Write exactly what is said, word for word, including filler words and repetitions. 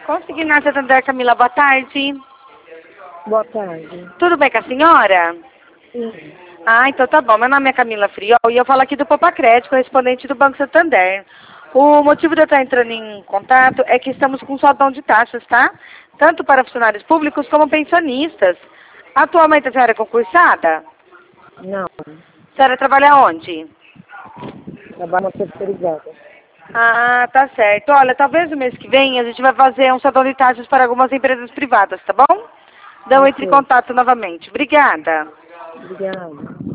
Consignar Santander, Camila, boa tarde. Boa tarde. Tudo bem com a senhora? Sim. Ah, então tá bom. Meu nome é Camila Friol e eu falo aqui do Popacred, correspondente do Banco Santander. O motivo de eu estar entrando em contato é que estamos com saldão de taxas, tá? Tanto para funcionários públicos como pensionistas. Atualmente a senhora é concursada? Não. A senhora trabalha onde? Trabalho na terceirizada. Ah, tá certo. Olha, talvez no mês que vem a gente vai fazer um saldão de taxas para algumas empresas privadas, tá bom? Então entre em Ok. contato novamente. Obrigada. Obrigada.